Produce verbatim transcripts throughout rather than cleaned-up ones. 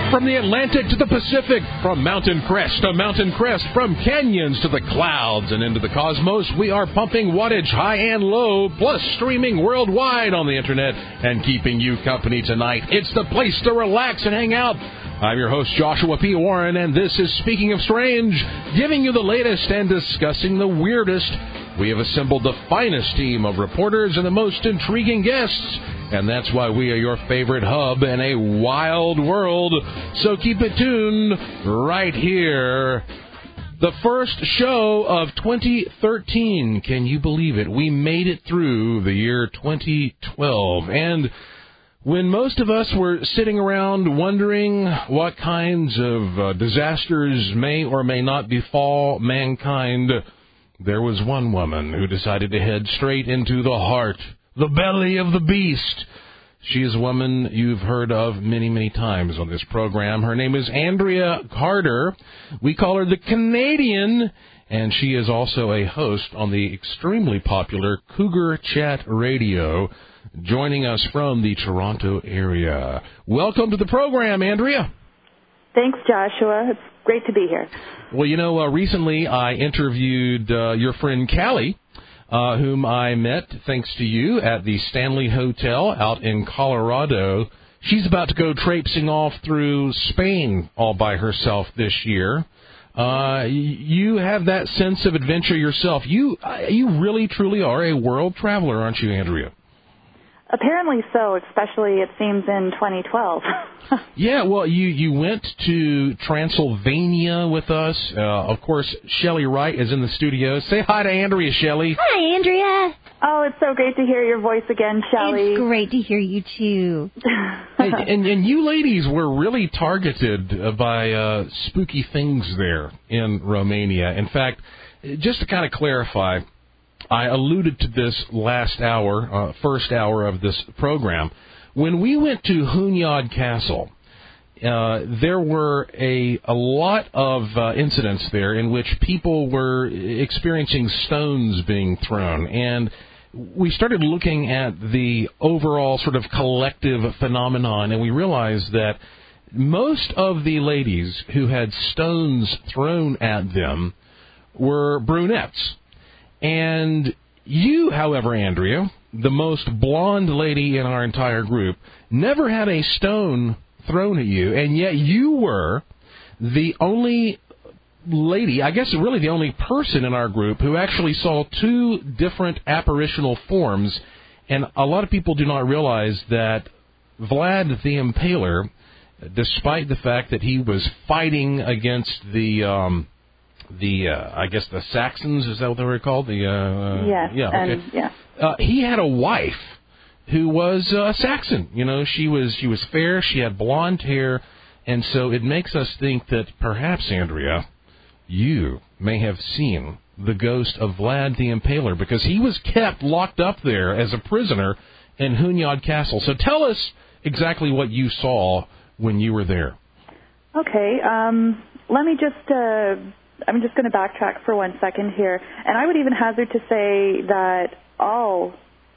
From the Atlantic to the Pacific, from mountain crest to mountain crest, from canyons to the clouds and into the cosmos, we are pumping wattage high and low, plus streaming worldwide on the internet and keeping you company tonight. It's the place to relax and hang out. I'm your host, Joshua P. Warren, and this is Speaking of Strange, giving you the latest and discussing the weirdest. We have assembled the finest team of reporters and the most intriguing guests, and that's why we are your favorite hub in a wild world. So keep it tuned right here. The first show of twenty thirteen. Can you believe it? We made it through the year twenty twelve. And when most of us were sitting around wondering what kinds of uh, disasters may or may not befall mankind, there was one woman who decided to head straight into the heart, the belly of the beast. She is a woman you've heard of many, many times on this program. Her name is Andrea Carter. We call her the Canadian, and she is also a host on the extremely popular Cougar Chat Radio, joining us from the Toronto area. Welcome to the program, Andrea. Thanks, Joshua. It's great to be here. Well, you know, uh, recently I interviewed uh, your friend Callie, uh, whom I met, thanks to you, at the Stanley Hotel out in Colorado. She's about to go traipsing off through Spain all by herself this year. Uh, you have that sense of adventure yourself. You, you really, truly are a world traveler, aren't you, Andrea? Apparently so, especially, it seems, in twenty twelve. Yeah, well, you, you went to Transylvania with us. Uh, of course, Shelley Wright is in the studio. Say hi to Andrea, Shelley. Hi, Andrea. Oh, it's so great to hear your voice again, Shelley. It's great to hear you, too. and, and, and you ladies were really targeted by uh, spooky things there in Romania. In fact, just to kind of clarify, I alluded to this last hour, uh, first hour of this program. When we went to Hunyad Castle, uh, there were a, a lot of uh, incidents there in which people were experiencing stones being thrown. And we started looking at the overall sort of collective phenomenon, and we realized that most of the ladies who had stones thrown at them were brunettes. And you, however, Andrea, the most blonde lady in our entire group, never had a stone thrown at you, and yet you were the only lady, I guess really the only person in our group who actually saw two different apparitional forms. And a lot of people do not realize that Vlad the Impaler, despite the fact that he was fighting against the... Um, The, uh, I guess the Saxons, is that what they were called? The uh, yes, yeah, okay. and, yeah. Uh, he had a wife who was uh, Saxon. You know, she was she was fair, she had blonde hair, and so it makes us think that perhaps, Andrea, you may have seen the ghost of Vlad the Impaler, because he was kept locked up there as a prisoner in Hunyad Castle. So tell us exactly what you saw when you were there. Okay, um, let me just... Uh, I'm just going to backtrack for one second here. And I would even hazard to say that all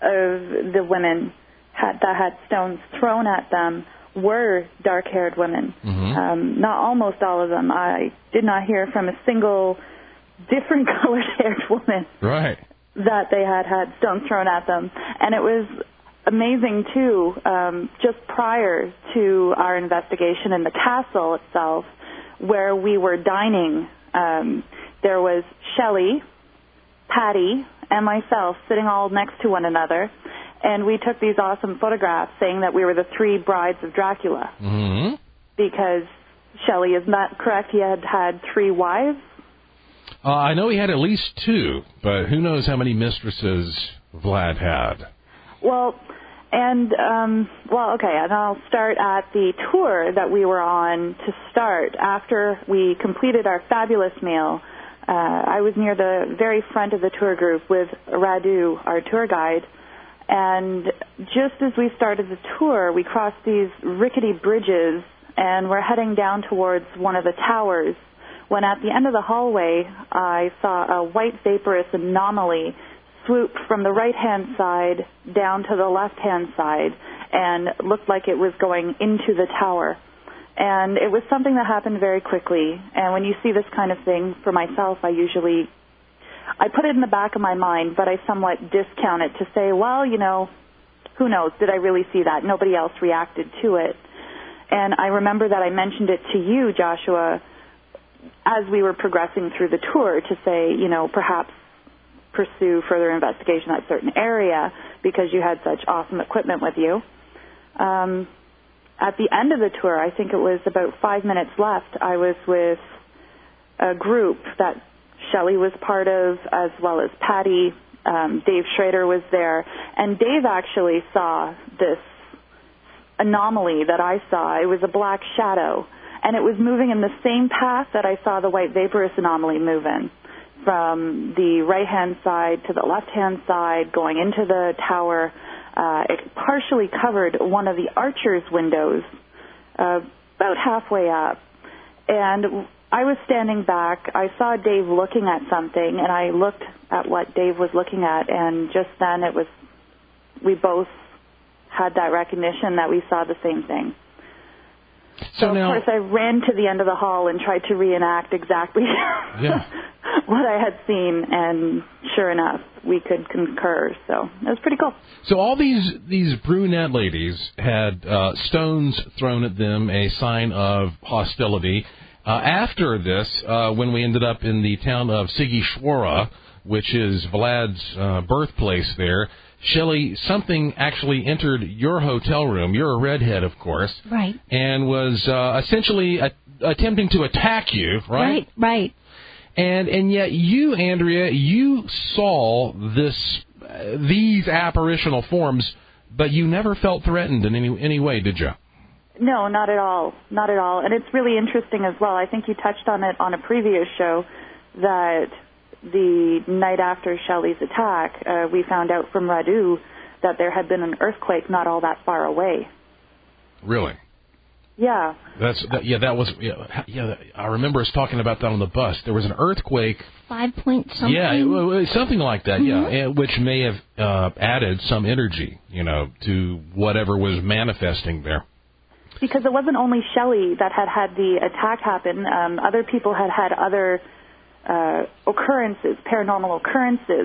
of the women had, that had stones thrown at them were dark-haired women. Mm-hmm. Um, not almost all of them. I did not hear from a single different colored-haired woman right. that they had had stones thrown at them. And it was amazing, too, um, just prior to our investigation in the castle itself, where we were dining. Um, there was Shelley, Patty, and myself sitting all next to one another, and we took these awesome photographs saying that we were the three brides of Dracula. Mm-hmm. Because, Shelley, isn't that correct? He had had three wives? Uh, I know he had at least two, but who knows how many mistresses Vlad had. Well... And, um, well, okay, and I'll start at the tour that we were on to start. After we completed our fabulous meal, uh, I was near the very front of the tour group with Radu, our tour guide, and just as we started the tour, we crossed these rickety bridges, and we're heading down towards one of the towers, when at the end of the hallway, I saw a white vaporous anomaly swooped from the right-hand side down to the left-hand side and looked like it was going into the tower. And it was something that happened very quickly. And when you see this kind of thing, for myself, I usually, I put it in the back of my mind, but I somewhat discount it to say, well, you know, who knows? Did I really see that? Nobody else reacted to it. And I remember that I mentioned it to you, Joshua, as we were progressing through the tour, to say, you know, perhaps pursue further investigation in that certain area because you had such awesome equipment with you. Um, at the end of the tour, I think it was about five minutes left, I was with a group that Shelley was part of, as well as Patty. Um, Dave Schrader was there. And Dave actually saw this anomaly that I saw. It was a black shadow, and it was moving in the same path that I saw the white vaporous anomaly move in, from the right-hand side to the left-hand side, going into the tower. Uh, it partially covered one of the archer's windows, uh, about halfway up. And I was standing back. I saw Dave looking at something, and I looked at what Dave was looking at, and just then it was, we both had that recognition that we saw the same thing. So, so now, of course, I ran to the end of the hall and tried to reenact exactly yeah. what I had seen, and sure enough, we could concur. So it was pretty cool. So all these these brunette ladies had uh, stones thrown at them, a sign of hostility. Uh, after this, uh, when we ended up in the town of Sigishwara, which is Vlad's uh, birthplace there, Shelley, something actually entered your hotel room. You're a redhead, of course. Right. And was uh, essentially a- attempting to attack you, right? Right, right. And and yet you, Andrea, you saw this uh, these apparitional forms, but you never felt threatened in any any way, did you? No, not at all. Not at all. And it's really interesting as well. I think you touched on it on a previous show that the night after Shelley's attack, uh, we found out from Radu that there had been an earthquake not all that far away. Really? Yeah. That's that, yeah. That was yeah, yeah. I remember us talking about that on the bus. There was an earthquake. Five point something. Yeah, it, it, something like that. Mm-hmm. Yeah, which may have uh, added some energy, you know, to whatever was manifesting there. Because it wasn't only Shelley that had had the attack happen. Um, other people had had other uh, occurrences, paranormal occurrences.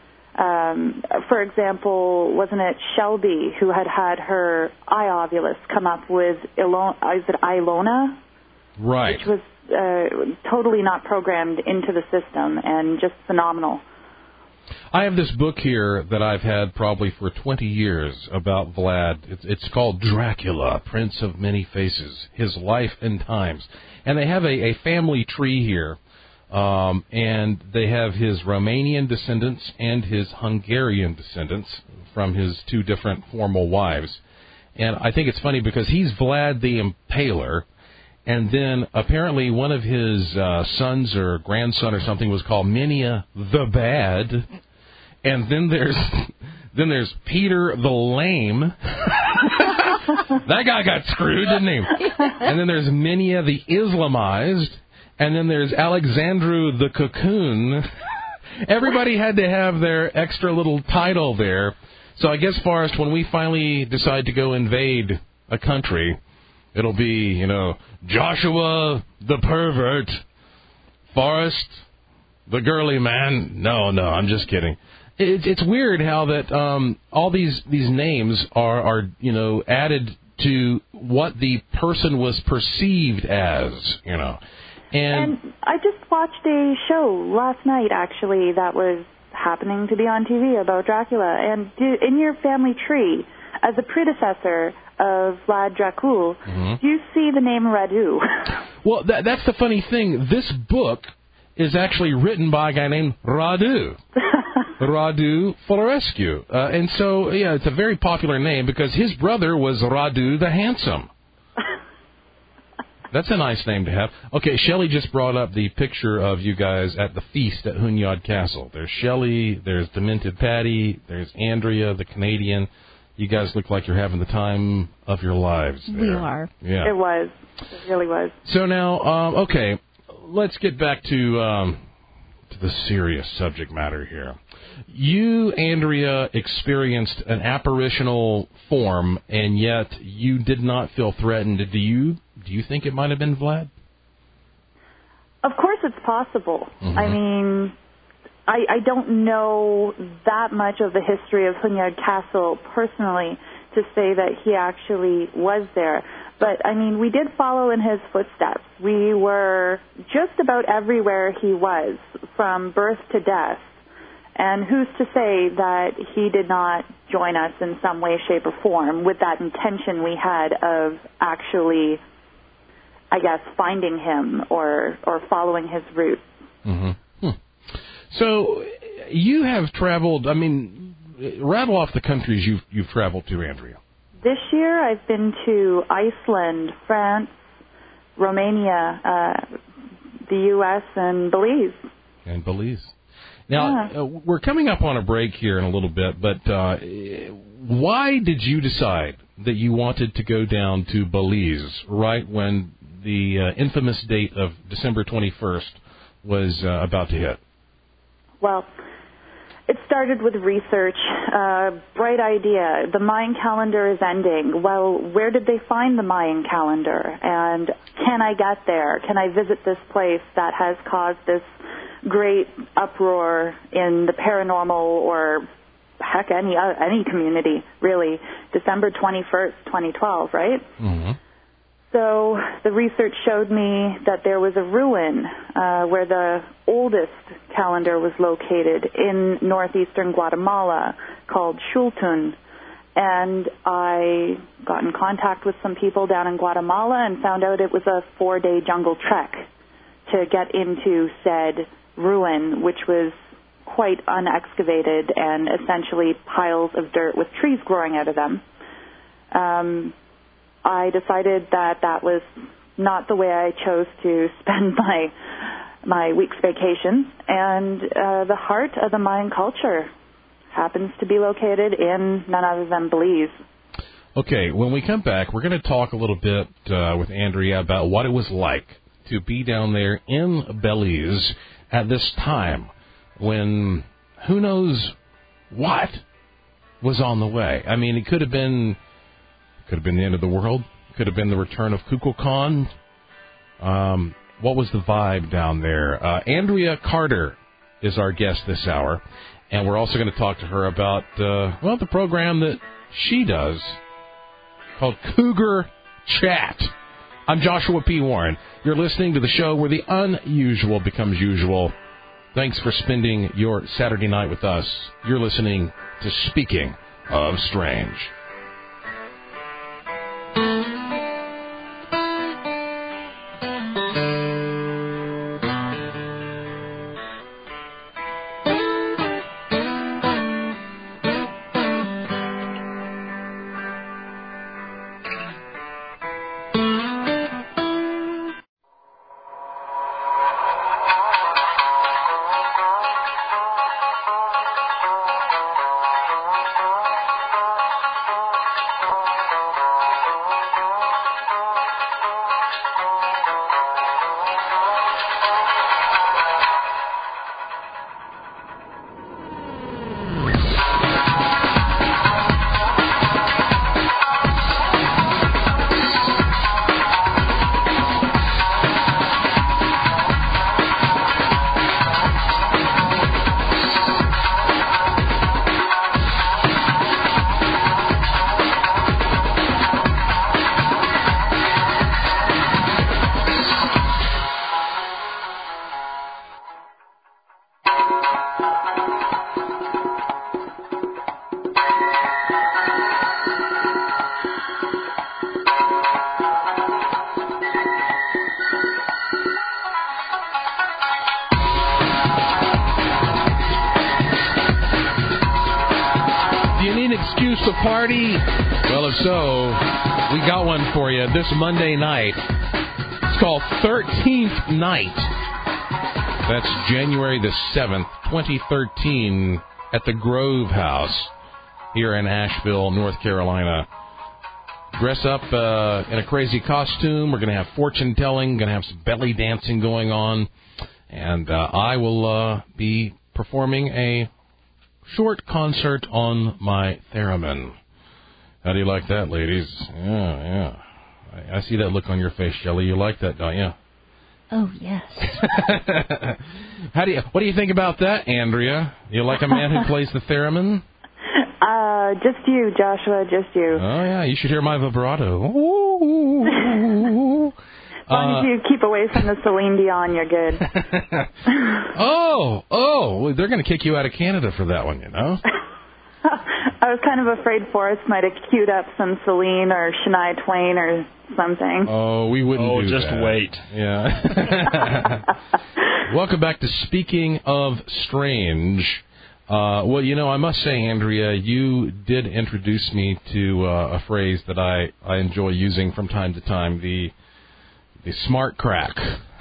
Um, for example, wasn't it Shelby who had had her eye ovulus come up with Ilona, is it Ilona? Right. Which was uh, totally not programmed into the system and just phenomenal. I have this book here that I've had probably for twenty years about Vlad. It's, it's called Dracula, Prince of Many Faces, His Life and Times. And they have a, a family tree here. Um, and they have his Romanian descendants and his Hungarian descendants from his two different formal wives. And I think it's funny because he's Vlad the Impaler, and then apparently one of his uh, sons or grandson or something was called Minia the Bad, and then there's then there's Peter the Lame. That guy got screwed, didn't he? And then there's Minia the Islamized. And then there's Alexandru the Cocoon. Everybody had to have their extra little title there. So I guess, Forrest, when we finally decide to go invade a country, it'll be, you know, Joshua the Pervert, Forrest the Girly Man. No, no, I'm just kidding. It, it's weird how that um, all these, these names are, are, you know, added to what the person was perceived as, you know. And, and I just watched a show last night, actually, that was happening to be on T V about Dracula. And do, in your family tree, as a predecessor of Vlad Dracul, mm-hmm. do you see the name Radu? Well, that, that's the funny thing. This book is actually written by a guy named Radu. Radu Florescu. Uh, and so, yeah, it's a very popular name because his brother was Radu the Handsome. That's a nice name to have. Okay, Shelley just brought up the picture of you guys at the feast at Hunyad Castle. There's Shelley, there's Demented Patty, there's Andrea, the Canadian. You guys look like you're having the time of your lives there. We are. Yeah. It was. It really was. So now, um, okay, let's get back to, um, to the serious subject matter here. You, Andrea, experienced an apparitional form, and yet you did not feel threatened. Do you do you think it might have been Vlad? Of course it's possible. Mm-hmm. I mean, I, I don't know that much of the history of Hunyad Castle personally to say that he actually was there. But, I mean, we did follow in his footsteps. We were just about everywhere he was, from birth to death. And who's to say that he did not join us in some way, shape, or form with that intention we had of actually, I guess, finding him or, or following his route. Mm-hmm. Hmm. So you have traveled, I mean, rattle off the countries you've, you've traveled to, Andrea. This year I've been to Iceland, France, Romania, uh, the U S, and Belize. And Belize. Now, yeah. uh, we're coming up on a break here in a little bit, but uh, why did you decide that you wanted to go down to Belize right when the uh, infamous date of December twenty-first was uh, about to hit? Well, it started with research. Uh, bright idea. The Mayan calendar is ending. Well, where did they find the Mayan calendar? And can I get there? Can I visit this place that has caused this great uproar in the paranormal or, heck, any uh, any community, really? December twenty-first, twenty twelve, right? Mm-hmm. So the research showed me that there was a ruin uh, where the oldest calendar was located in northeastern Guatemala called Xultun. And I got in contact with some people down in Guatemala and found out it was a four-day jungle trek to get into said ruin, which was quite unexcavated and essentially piles of dirt with trees growing out of them. Um, I decided that that was not the way I chose to spend my my week's vacation, and uh, the heart of the Mayan culture happens to be located in none other than Belize. Okay, when we come back, we're going to talk a little bit uh, with Andrea about what it was like to be down there in Belize at this time when who knows what was on the way. I mean, it could have been could have been the end of the world. Could have been the return of Kukulkan. Um, what was the vibe down there? Uh, Andrea Carter is our guest this hour, and we're also going to talk to her about, uh, well, the program that she does called Cougar Chat. I'm Joshua P. Warren. You're listening to the show where the unusual becomes usual. Thanks for spending your Saturday night with us. You're listening to Speaking of Strange. Party? Well, if so, we got one for you this Monday night. It's called thirteenth Night. That's January the seventh, twenty thirteen, at the Grove House here in Asheville, North Carolina. Dress up uh, in a crazy costume. We're going to have fortune telling, going to have some belly dancing going on, and uh, I will uh, be performing a short concert on my theremin. How do you like that, ladies? Yeah, yeah. I, I see that look on your face, Shelley. You like that, don't you? Oh, yes. How do you? What do you think about that, Andrea? You like a man who plays the theremin? Uh, just you, Joshua, just you. Oh, yeah, you should hear my vibrato. Ooh. As long as you keep away from the Celine Dion, you're good. oh, oh, they're going to kick you out of Canada for that one, you know? I was kind of afraid Forrest might have queued up some Celine or Shania Twain or something. Oh, we wouldn't oh, do just that. wait. Yeah. Welcome back to Speaking of Strange. Uh, well, you know, I must say, Andrea, you did introduce me to uh, a phrase that I, I enjoy using from time to time, the the smart crack.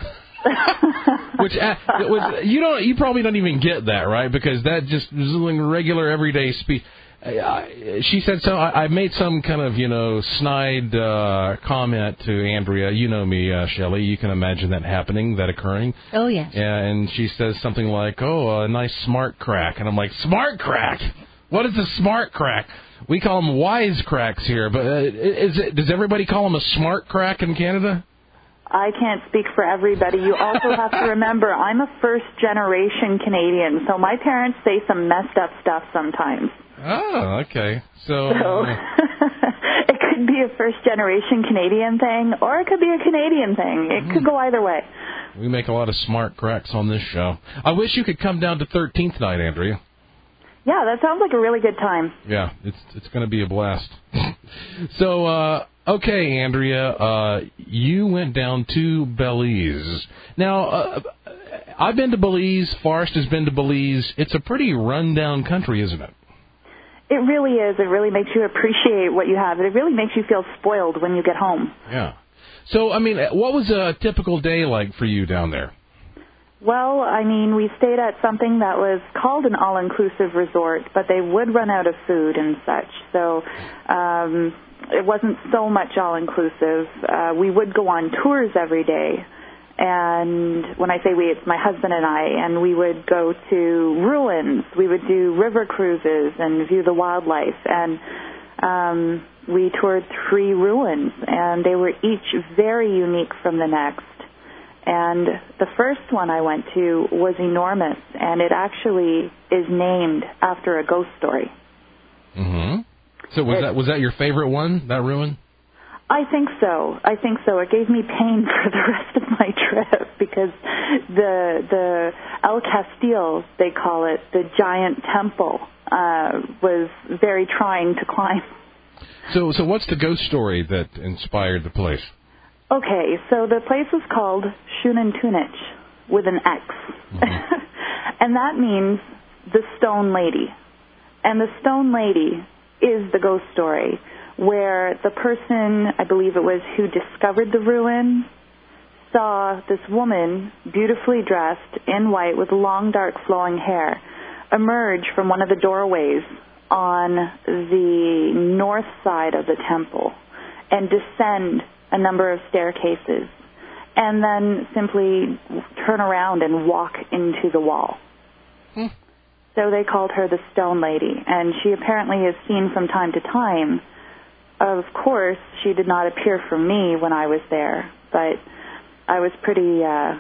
Which uh, was, you don't, you probably don't even get that, right? Because that just was regular everyday speech. Uh, she said so. I, I made some kind of, you know, snide uh, comment to Andrea. You know me, uh, Shelley. You can imagine that happening, that occurring. Oh, yes. Yeah, and she says something like, "Oh, a nice smart crack," and I'm like, "Smart crack? What is a smart crack?" We call them wise cracks here, but uh, is it, does everybody call them a smart crack in Canada? I can't speak for everybody. You also have to remember, I'm a first-generation Canadian, so my parents say some messed up stuff sometimes. Oh, okay. So, so uh, it could be a first-generation Canadian thing, or it could be a Canadian thing. It could go either way. We make a lot of smart cracks on this show. I wish you could come down to thirteenth night, Andrea. Yeah, that sounds like a really good time. Yeah, it's it's going to be a blast. so, uh, okay, Andrea, uh, you went down to Belize. Now, uh, I've been to Belize. Forrest has been to Belize. It's a pretty run-down country, isn't it? It really is. It really makes you appreciate what you have. It really makes you feel spoiled when you get home. Yeah. So, I mean, what was a typical day like for you down there? Well, I mean, we stayed at something that was called an all-inclusive resort, but they would run out of food and such. So um, it wasn't so much all-inclusive. Uh, we would go on tours every day. And when I say we, it's my husband and I, and we would go to ruins. We would do river cruises and view the wildlife. And um, we toured three ruins, and they were each very unique from the next. And the first one I went to was enormous, and it actually is named after a ghost story. Mm-hmm. So was it, that was that your favorite one, that ruin? I think so. I think so. It gave me pain for the rest of my trip because the the El Castillo, they call it, the giant temple, uh, was very trying to climb. So, so what's the ghost story that inspired the place? Okay, so the place was called Shunantunich with an X. Mm-hmm. And that means the Stone Lady. And the Stone Lady is the ghost story where the person, I believe it was, who discovered the ruin, saw this woman, beautifully dressed in white with long, dark, flowing hair, emerge from one of the doorways on the north side of the temple and descend a number of staircases, and then simply turn around and walk into the wall. Hmm. So they called her the Stone Lady, and she apparently is seen from time to time. Of course, she did not appear for me when I was there, but I was pretty uh,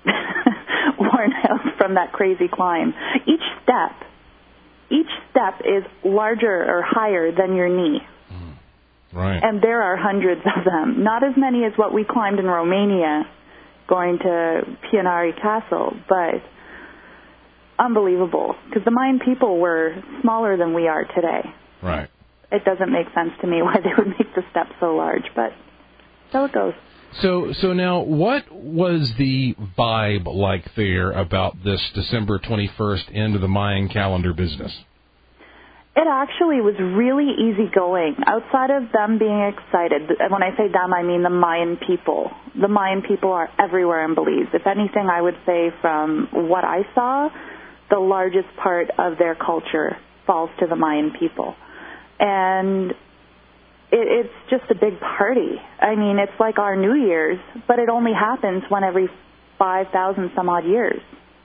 worn out from that crazy climb. Each step, each step is larger or higher than your knee. Right. And there are hundreds of them. Not as many as what we climbed in Romania going to Pianari Castle, but unbelievable. Because the Mayan people were smaller than we are today. Right. It doesn't make sense to me why they would make the steps so large, but so it goes. So, so now, what was the vibe like there about this December twenty-first end of the Mayan calendar business? It actually was really easygoing. Outside of them being excited, and when I say them, I mean the Mayan people. The Mayan people are everywhere in Belize. If anything, I would say from what I saw, the largest part of their culture falls to the Mayan people. And it, it's just a big party. I mean, it's like our New Year's, but it only happens one every five thousand some odd years.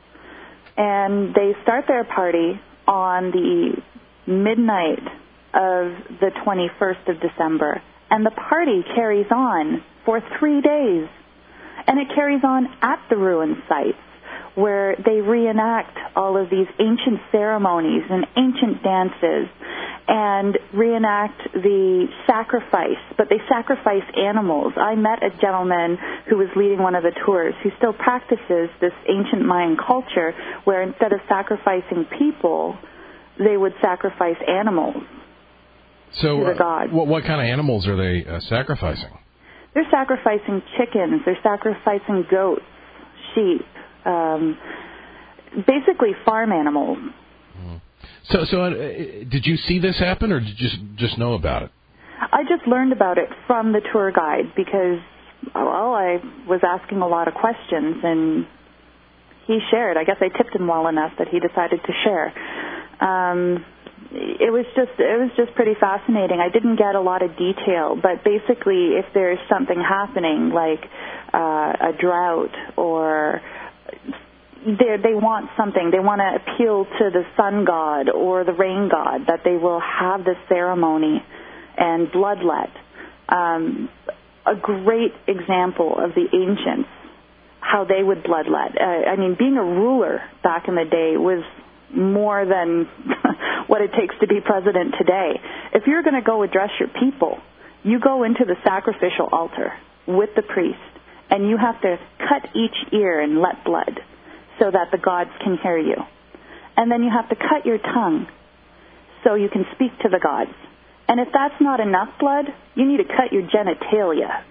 And they start their party on the midnight of the twenty-first of December, And the party carries on for three days. And it carries on at the ruin sites, where they reenact all of these ancient ceremonies and ancient dances and reenact the sacrifice, but they sacrifice animals. I met a gentleman who was leading one of the tours who still practices this ancient Mayan culture where instead of sacrificing people, they would sacrifice animals so, to the gods. Uh, what, what kind of animals are they uh, sacrificing? They're sacrificing chickens. They're sacrificing goats, sheep, um, basically farm animals. So, so uh, did you see this happen, or did you just just know about it? I just learned about it from the tour guide because, well, I was asking a lot of questions, and he shared. I guess I tipped him well enough that he decided to share. Um, it was just it was just pretty fascinating. I didn't get a lot of detail, but basically, if there's something happening like uh, a drought or They, they want something. They want to appeal to the sun god or the rain god, that they will have this ceremony and bloodlet. Um, a great example of the ancients, how they would bloodlet. Uh, I mean, being a ruler back in the day was more than what it takes to be president today. If you're going to go address your people, you go into the sacrificial altar with the priest, and you have to cut each ear and let blood, so that the gods can hear you. And then you have to cut your tongue so you can speak to the gods. And if that's not enough blood, you need to cut your genitalia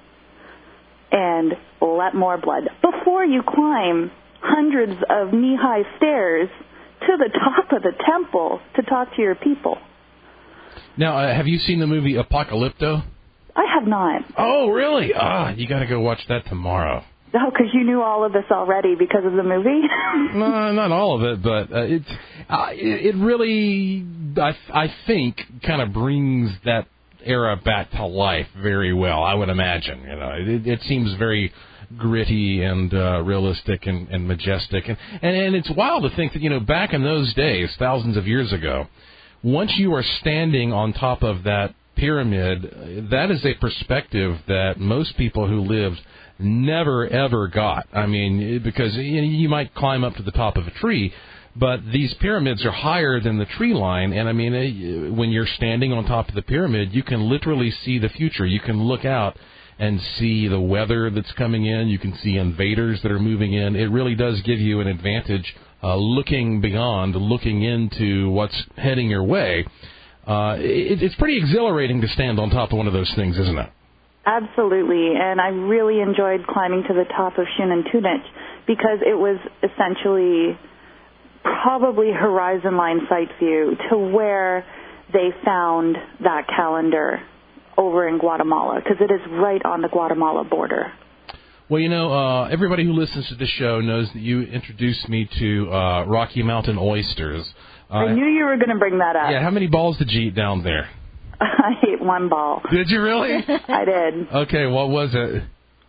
and let more blood before you climb hundreds of knee-high stairs to the top of the temple to talk to your people. Now, uh, have you seen the movie Apocalypto? I have not. Oh, really? Ah, you got to go watch that tomorrow. Oh, because you knew all of this already because of the movie? No, not all of it, but uh, it's uh, it, it really, I, I think, kind of brings that era back to life very well, I would imagine. You know, it, it seems very gritty and uh, realistic and, and majestic. And, and, and it's wild to think that, you know, back in those days, thousands of years ago, once you are standing on top of that pyramid, that is a perspective that most people who lived never, ever got. I mean, because you might climb up to the top of a tree, but these pyramids are higher than the tree line, and I mean, when you're standing on top of the pyramid, you can literally see the future. You can look out and see the weather that's coming in. You can see invaders that are moving in. It really does give you an advantage uh, looking beyond, looking into what's heading your way. Uh, it, it's pretty exhilarating to stand on top of one of those things, isn't it? Absolutely, and I really enjoyed climbing to the top of Xunantunich because it was essentially probably horizon line sight view to where they found that calendar over in Guatemala, because it is right on the Guatemala border. Well, you know, uh, everybody who listens to this show knows that you introduced me to uh, Rocky Mountain oysters. Uh, I knew you were going to bring that up. Yeah, how many balls did you eat down there? I ate one ball. Did you really? I did. Okay, what was it?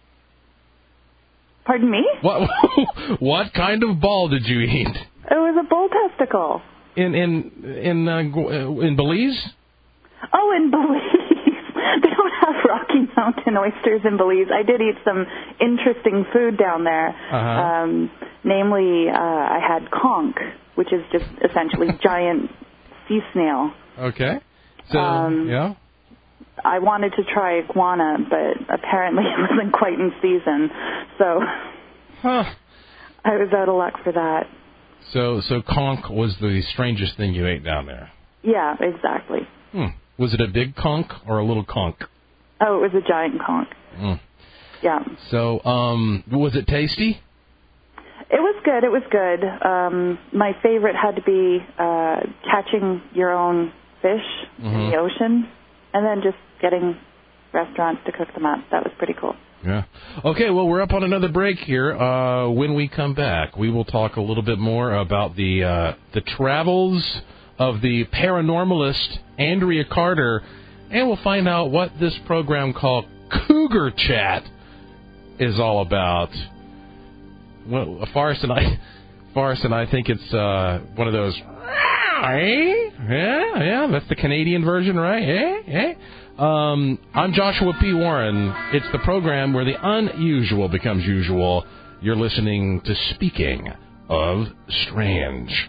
Pardon me? What what kind of ball did you eat? It was a bull testicle. In in in uh, in Belize? Oh, in Belize. They don't have Rocky Mountain oysters in Belize. I did eat some interesting food down there. Uh-huh. Um, namely, uh, I had conch, which is just essentially giant sea snail. Okay. So, um, yeah? I wanted to try iguana, but apparently it wasn't quite in season. So huh. I was out of luck for that. So so conch was the strangest thing you ate down there? Yeah, exactly. Hmm. Was it a big conch or a little conch? Oh, it was a giant conch. Mm. Yeah. So um, was it tasty? It was good. It was good. Um, my favorite had to be uh, catching your own fish mm-hmm. in the ocean, and then just getting restaurants to cook them up. That was pretty cool. Yeah. Okay, well, we're up on another break here. Uh, when we come back, we will talk a little bit more about the uh, the travels of the paranormalist Andrea Carter, and we'll find out what this program called Cougar Chat is all about. Well, Forrest and I, Forrest and I think it's uh, one of those. Eh? Yeah, yeah, that's the Canadian version, right? Eh? Eh? Um, I'm Joshua P. Warren. It's the program where the unusual becomes usual. You're listening to Speaking of Strange.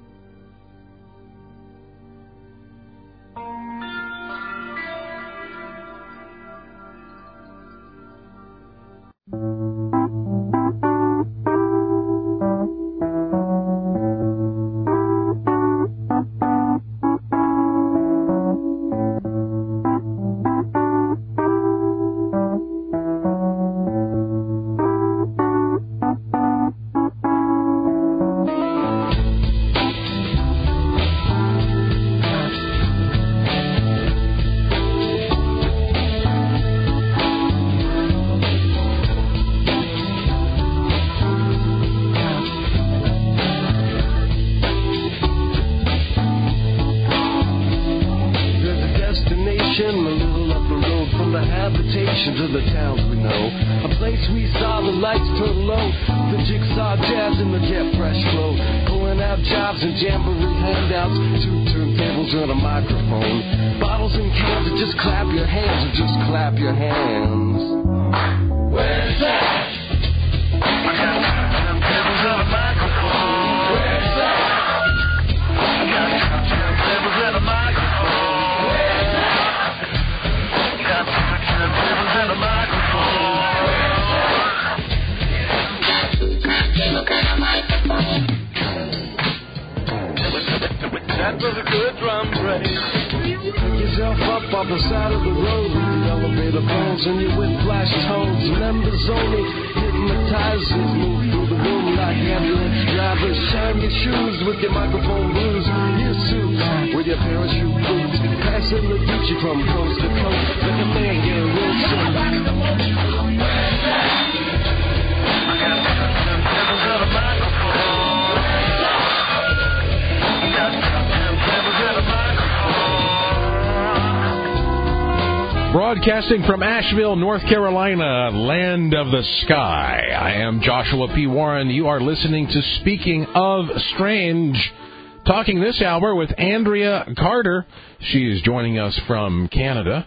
Broadcasting from Asheville, North Carolina, land of the sky. I am Joshua P. Warren. You are listening to Speaking of Strange. Talking this hour with Andrea Carter. She is joining us from Canada.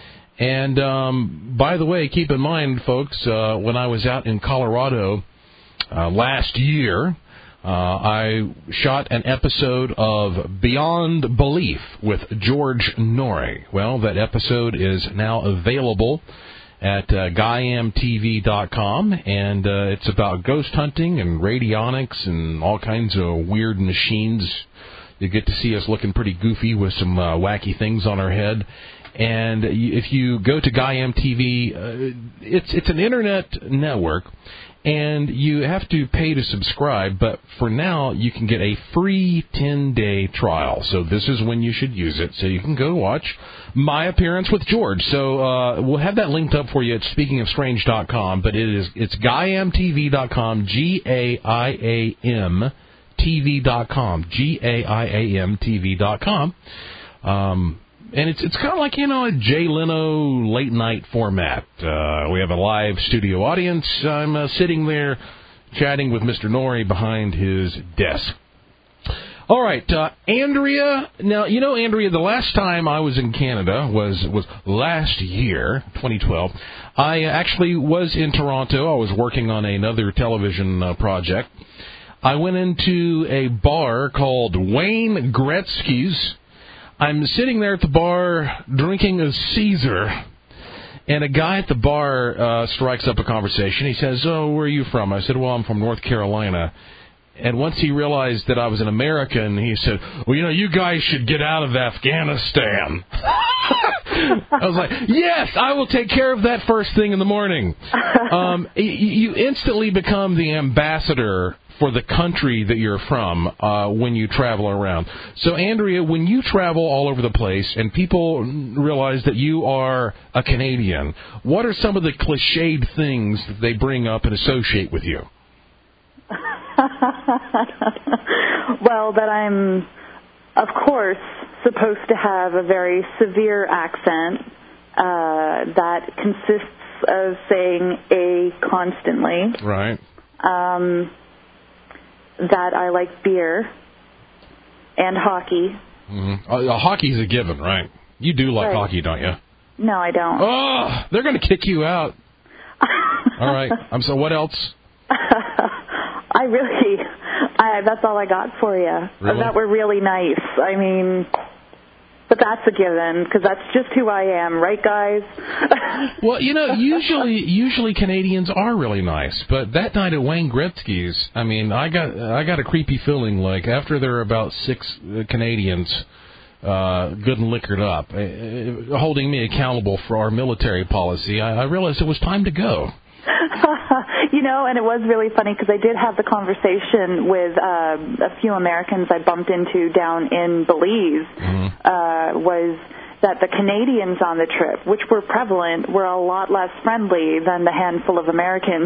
And um, by the way, keep in mind, folks, uh, when I was out in Colorado uh, last year, Uh, I shot an episode of Beyond Belief with George Norrie. Well, that episode is now available at uh, guy am t v dot com, and uh, it's about ghost hunting and radionics and all kinds of weird machines. You get to see us looking pretty goofy with some uh, wacky things on our head. And if you go to Guy M T V, uh, it's it's an internet network, and you have to pay to subscribe, but for now you can get a free ten-day trial. So this is when you should use it. So you can go watch my appearance with George. So uh, we'll have that linked up for you at speaking of strange dot com, but it is it's guy am t v dot com, G A I A M T V dot com, G A I A M T V dot com. Um And it's it's kind of like, you know, a Jay Leno late night format. Uh, we have a live studio audience. I'm uh, sitting there chatting with Mister Norrie behind his desk. All right, uh, Andrea. Now, you know, Andrea, the last time I was in Canada was was last year, twenty twelve. I actually was in Toronto. I was working on another television uh, project. I went into a bar called Wayne Gretzky's. I'm sitting there at the bar drinking a Caesar, and a guy at the bar uh, strikes up a conversation. He says, "Oh, where are you from?" I said, "Well, I'm from North Carolina." And once he realized that I was an American, he said, "Well, you know, you guys should get out of Afghanistan." I was like, "Yes, I will take care of that first thing in the morning." Um, you instantly become the ambassador for the country that you're from uh, when you travel around. So, Andrea, when you travel all over the place and people realize that you are a Canadian, what are some of the cliched things that they bring up and associate with you? Well, that I'm, of course, supposed to have a very severe accent uh, that consists of saying "a" constantly. Right. Um, that I like beer and hockey. Mm-hmm. Uh, hockey's a given, right? You do like right. hockey, don't you? No, I don't. Oh, they're going to kick you out. All right. I'm so. What else? I really, I, that's all I got for you. Really? That were really nice. I mean, but that's a given because that's just who I am, right, guys? Well, you know, usually, usually Canadians are really nice, but that night at Wayne Gretzky's, I mean, I got, I got a creepy feeling like after there were about six Canadians, uh, good and liquored up, uh, holding me accountable for our military policy, I, I realized it was time to go. You know, and it was really funny because I did have the conversation with uh, a few Americans I bumped into down in Belize, mm-hmm. uh, was that the Canadians on the trip, which were prevalent, were a lot less friendly than the handful of Americans.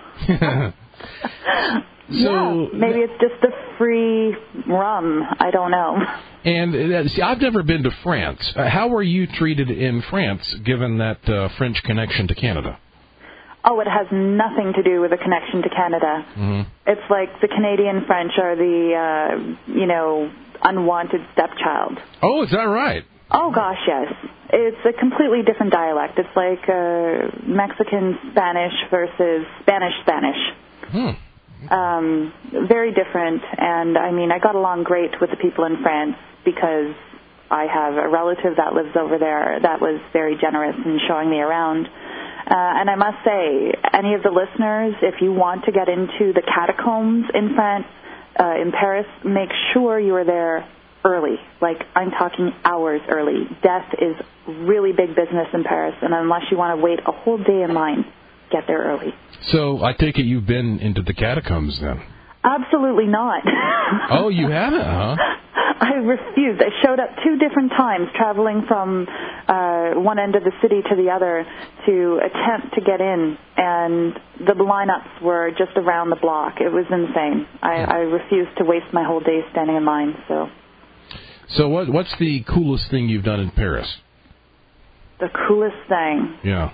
So, yeah, maybe it's just the free rum. I don't know. And uh, see, I've never been to France. Uh, how were you treated in France, given that uh, French connection to Canada? Oh, it has nothing to do with a connection to Canada. Mm-hmm. It's like the Canadian French are the, uh, you know, unwanted stepchild. Oh, is that right? Oh, gosh, yes. It's a completely different dialect. It's like uh, Mexican Spanish versus Spanish Spanish. Hmm. Um, very different. And, I mean, I got along great with the people in France because I have a relative that lives over there that was very generous in showing me around. Uh, and I must say, any of the listeners, if you want to get into the catacombs in France, uh, in Paris, make sure you are there early. Like, I'm talking hours early. Death is really big business in Paris, and unless you want to wait a whole day in line, get there early. So I take it you've been into the catacombs then? Absolutely not. Oh, you haven't, huh? I refused. I showed up two different times, traveling from uh, one end of the city to the other to attempt to get in, and the lineups were just around the block. It was insane. I, I refused to waste my whole day standing in line. So, so what? What's the coolest thing you've done in Paris? The coolest thing? Yeah.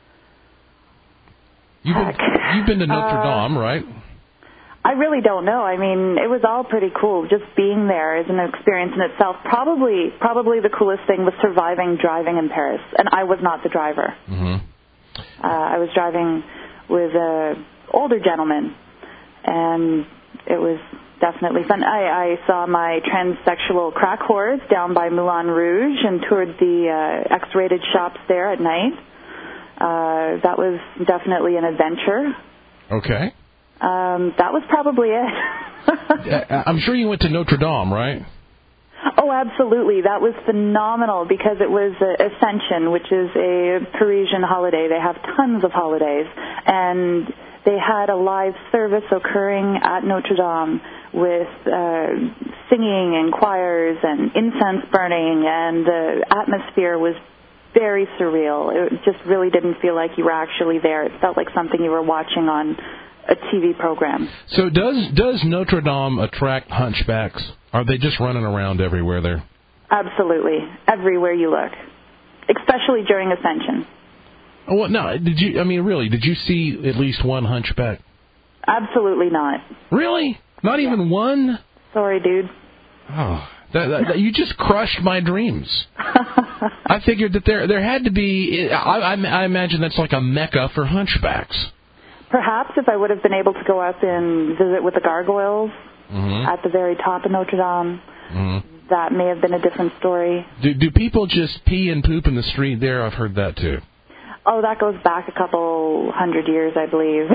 You've been, you've been to Notre uh, Dame, right? I really don't know. I mean, it was all pretty cool. Just being there is an experience in itself. Probably, probably the coolest thing was surviving driving in Paris, and I was not the driver. Mm-hmm. Uh, I was driving with an older gentleman, and it was definitely fun. I, I saw my transsexual crack whores down by Moulin Rouge and toured the uh, X-rated shops there at night. Uh, that was definitely an adventure. Okay. Um, that was probably it. I'm sure you went to Notre Dame, right? Oh, absolutely. That was phenomenal because it was uh, Ascension, which is a Parisian holiday. They have tons of holidays. And they had a live service occurring at Notre Dame with uh, singing and choirs and incense burning, and the atmosphere was very surreal. It just really didn't feel like you were actually there. It felt like something you were watching on a T V program. So does does Notre Dame attract hunchbacks? Are they just running around everywhere there? Absolutely. Everywhere you look. Especially during Ascension. Oh, well, no, did you, I mean, really, did you see at least one hunchback? Absolutely not. Really? Not yeah. even one? Sorry, dude. Oh, that, that, that, you just crushed my dreams. I figured that there there had to be, I, I, I imagine that's like a mecca for hunchbacks. Perhaps if I would have been able to go up and visit with the gargoyles mm-hmm. at the very top of Notre Dame, mm-hmm. that may have been a different story. Do, do people just pee and poop in the street there? I've heard that too. Oh, that goes back a couple hundred years, I believe.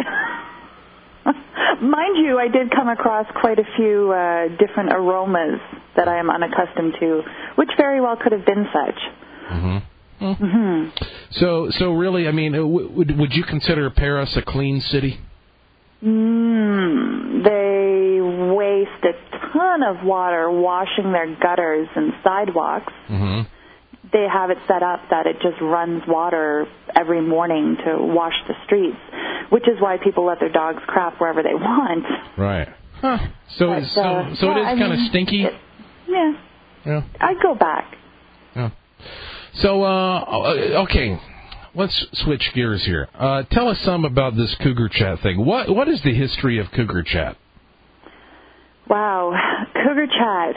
Mind you, I did come across quite a few uh, different aromas that I am unaccustomed to, which very well could have been such. Mm-hmm. Mm-hmm. So, so really, I mean, would would you consider Paris a clean city? Mm, they waste a ton of water washing their gutters and sidewalks. Mm-hmm. They have it set up that it just runs water every morning to wash the streets, which is why people let their dogs crap wherever they want. Right. Huh. So, but, so, uh, so yeah, it is kind of stinky. It, yeah. Yeah. I'd go back. Yeah. So, uh, okay, let's switch gears here. Uh, tell us some about this Cougar Chat thing. What What is the history of Cougar Chat? Wow. Cougar Chat.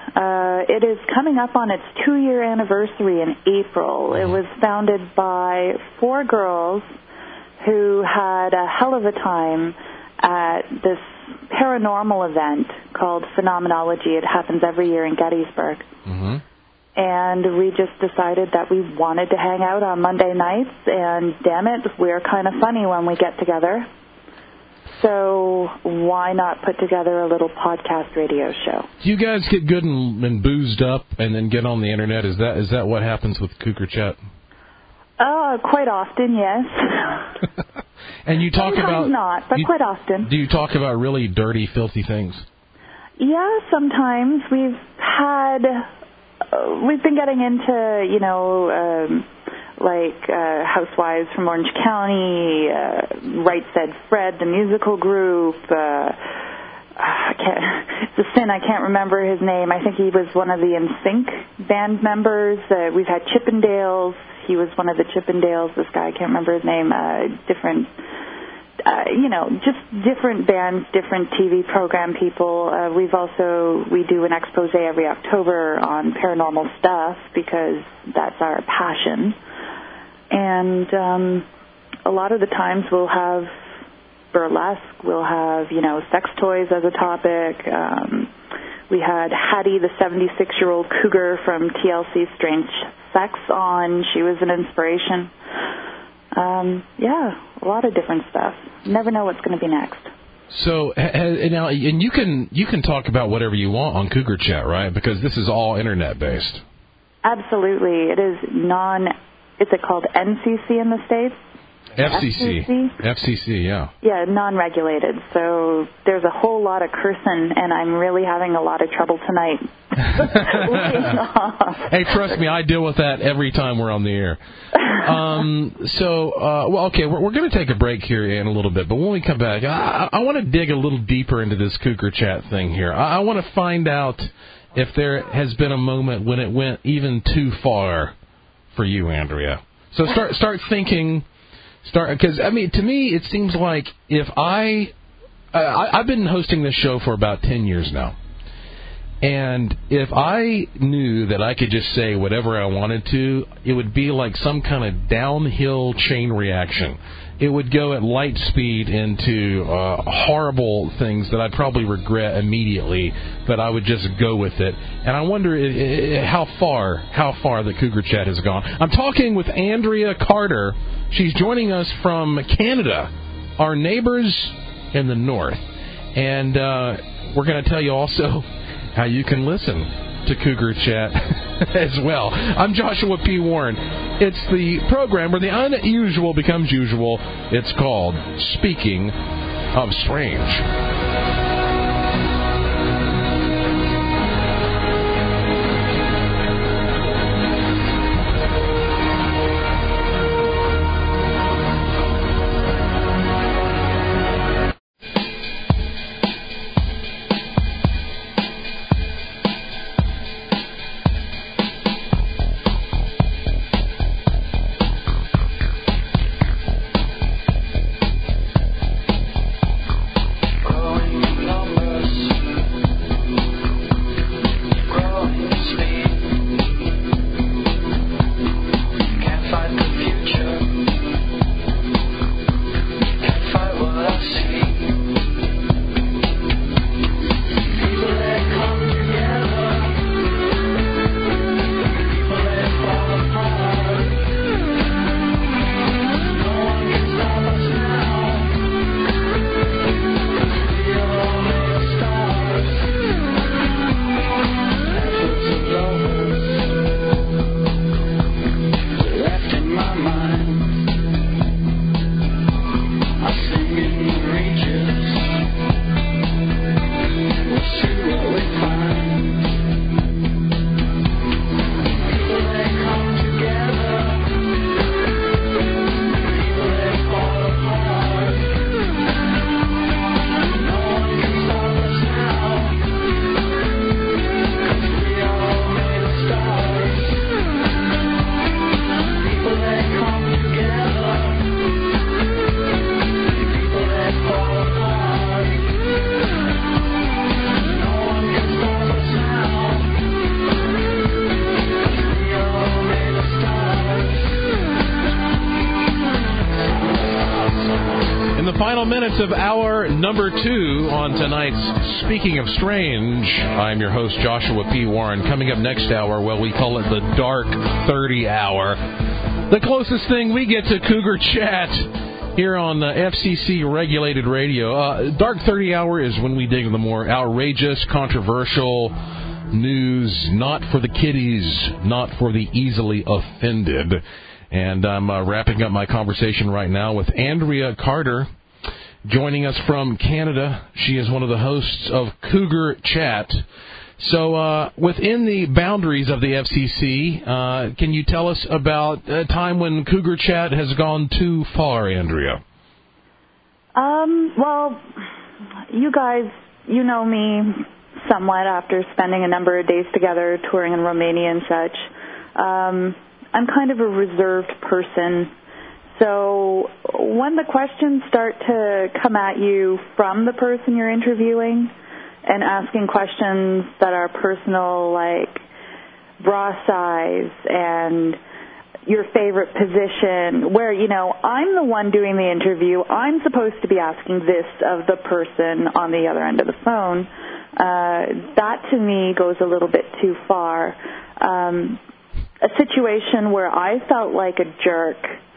Uh, it is coming up on its two-year anniversary in April. It was founded by four girls who had a hell of a time at this paranormal event called Phenomenology. It happens every year in Gettysburg. Mm-hmm. And we just decided that we wanted to hang out on Monday nights, and damn it, we're kind of funny when we get together. So why not put together a little podcast radio show? Do you guys get good and, and boozed up and then get on the internet? Is that is that what happens with Cougar Chat? Uh, quite often, yes. And you talk Sometimes about not, but you, quite often. Do you talk about really dirty, filthy things? Yeah, sometimes we've had. Uh, we've been getting into, you know, um, like uh, Housewives from Orange County, uh, Right Said Fred, the musical group. Uh, I can't, it's a sin, I can't remember his name. I think he was one of the N Sync band members. Uh, we've had Chippendales. He was one of the Chippendales. This guy, I can't remember his name. Uh, different, uh, you know, just different bands, different T V program people. Uh, we've also, we do an expose every October on paranormal stuff because that's our passion. And um, a lot of the times we'll have burlesque, we'll have, you know, sex toys as a topic. Um, we had Hattie, the seventy-six-year-old cougar from T L C Strange Sex on. She was an inspiration. Um, yeah, a lot of different stuff. Never know what's going to be next. So and now, and you can you can talk about whatever you want on Cougar Chat, right? Because this is all internet based. Absolutely, it is non. Is it called N C C in the States? F C C. F C C, yeah. Yeah, non-regulated. So there's a whole lot of cursing, and I'm really having a lot of trouble tonight. Hey, trust me, I deal with that every time we're on the air. Um, so, uh, well, okay, we're, we're going to take a break here in a little bit, but when we come back, I, I want to dig a little deeper into this Cougar Chat thing here. I, I want to find out if there has been a moment when it went even too far for you, Andrea. So start start thinking... Start because I mean, to me, it seems like if I, I, I've been hosting this show for about ten years now, and if I knew that I could just say whatever I wanted to, it would be like some kind of downhill chain reaction. It would go at light speed into uh, horrible things that I'd probably regret immediately, but I would just go with it. And I wonder it, it, how far, how far the Cougar Chat has gone. I'm talking with Andrea Carter. She's joining us from Canada, our neighbors in the north. And uh, we're going to tell you also how you can listen to Cougar Chat as well. I'm Joshua P. Warren. It's the program where the unusual becomes usual. It's called Speaking of Strange. the final minutes of hour number two on tonight's Speaking of Strange. I'm your host, Joshua P. Warren. Coming up next hour, well, we call it the Dark thirty Hour. The closest thing we get to Cougar Chat here on uh, F C C-regulated radio. Uh, Dark thirty Hour is when we dig into the more outrageous, controversial news, not for the kiddies, not for the easily offended. And I'm uh, wrapping up my conversation right now with Andrea Carter, joining us from Canada. She is one of the hosts of Cougar Chat. So uh, within the boundaries of the F C C, uh, can you tell us about a time when Cougar Chat has gone too far, Andrea? Um, well, you guys, you know me somewhat after spending a number of days together touring in Romania and such. Um, I'm kind of a reserved person. So when the questions start to come at you from the person you're interviewing and asking questions that are personal, like bra size and your favorite position, where, you know, I'm the one doing the interview. I'm supposed to be asking this of the person on the other end of the phone. Uh, that, to me, goes a little bit too far. Um, a situation where I felt like a jerk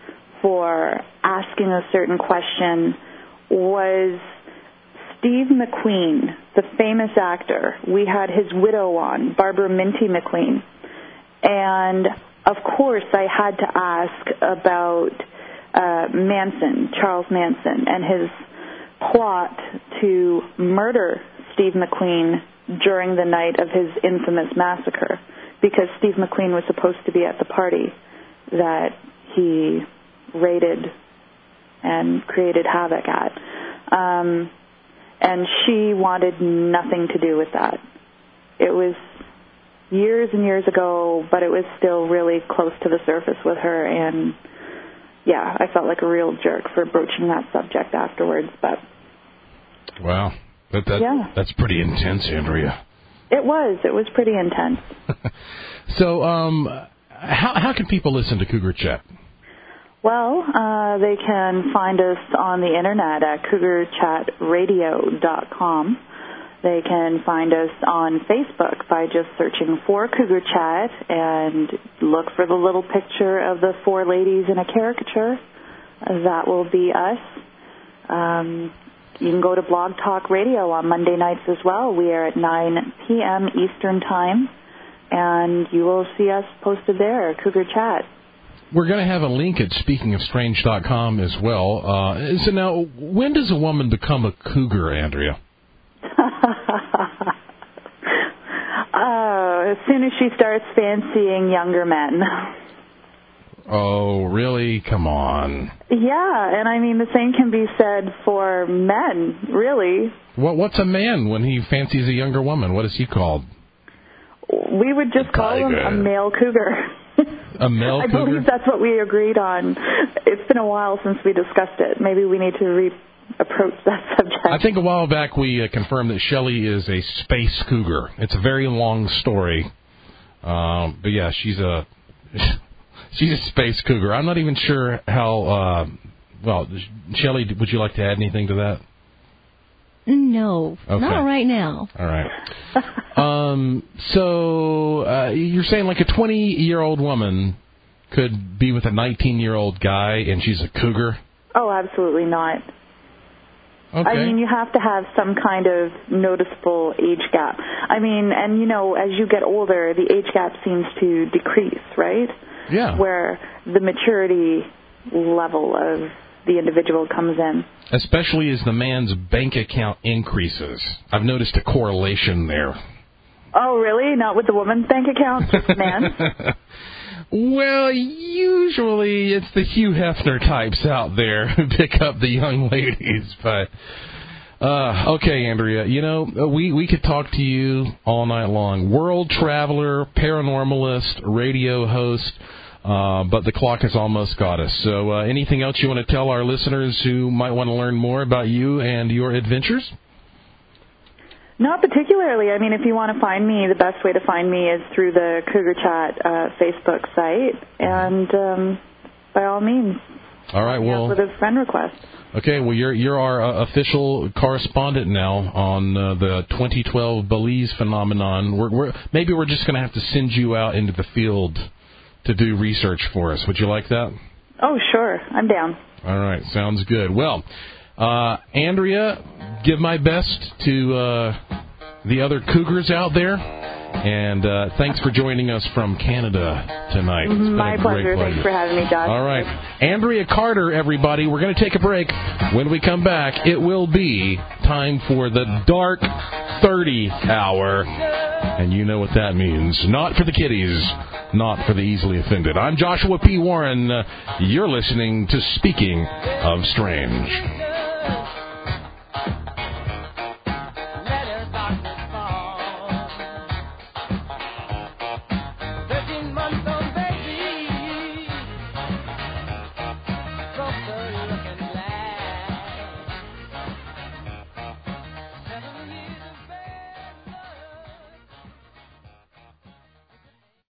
for asking a certain question was Steve McQueen, the famous actor. We had his widow on, Barbara Minty McQueen. And, of course, I had to ask about uh, Manson, Charles Manson, and his plot to murder Steve McQueen during the night of his infamous massacre, because Steve McQueen was supposed to be at the party that he raided and created havoc at. Um, and she wanted nothing to do with that. It was years and years ago, but it was still really close to the surface with her, and yeah, I felt like a real jerk for broaching that subject afterwards. But wow, that, that, yeah. That's pretty intense, Andrea. It was. It was pretty intense. So, um, how how can people listen to Cougar Chat? Well, uh, they can find us on the internet at cougar chat radio dot com. They can find us on Facebook by just searching for Cougar Chat and look for the little picture of the four ladies in a caricature. That will be us. Um, you can go to Blog Talk Radio on Monday nights as well. We are at nine p.m. Eastern Time, and you will see us posted there, Cougar Chat. We're going to have a link at speaking of strange dot com as well. Uh, so now, when does a woman become a cougar, Andrea? uh, as soon as she starts fancying younger men. Oh, really? Come on. Yeah, and I mean, the same can be said for men, really. What, what's a man when he fancies a younger woman? What is he called? We would just call him a male cougar. A male I cougar? I believe that's what we agreed on. It's been a while since we discussed it. Maybe we need to re-approach that subject. I think a while back we uh, confirmed that Shelley is a space cougar. It's a very long story. Um, but, yeah, she's a she's a space cougar. I'm not even sure how... Uh, well, Shelley, would you like to add anything to that? No, okay. Not right now. All right. um, so uh, you're saying like a twenty-year-old woman could be with a nineteen-year-old guy and she's a cougar? Oh, absolutely not. Okay. I mean, you have to have some kind of noticeable age gap. I mean, and, you know, as you get older, the age gap seems to decrease, right? Yeah. Where the maturity level of the individual comes in. Especially as the man's bank account increases. I've noticed a correlation there. Oh, really? Not with the woman's bank account, just the man's? Well, usually it's the Hugh Hefner types out there who pick up the young ladies. But, uh, okay, Andrea, you know, we, we could talk to you all night long. World traveler, paranormalist, radio host. Uh, but the clock has almost got us. So uh, anything else you want to tell our listeners who might want to learn more about you and your adventures? Not particularly. I mean, if you want to find me, the best way to find me is through the Cougar Chat uh, Facebook site. And um, by all means. All right, well, with a friend request. Okay, well, you're you're our uh, official correspondent now on uh, the twenty twelve Belize phenomenon. We're, we're maybe we're just going to have to send you out into the field to do research for us. Would you like that? Oh, sure. I'm down. All right, sounds good. Well, uh, Andrea, give my best to uh, the other cougars out there. And uh, thanks for joining us from Canada tonight. It's been My a pleasure. great pleasure. Thanks for having me, Josh. All right. Andrea Carter, everybody. We're going to take a break. When we come back, it will be time for the Dark thirty Hour. And you know what that means. Not for the kiddies, not for the easily offended. I'm Joshua P. Warren. Uh, you're listening to Speaking of Strange.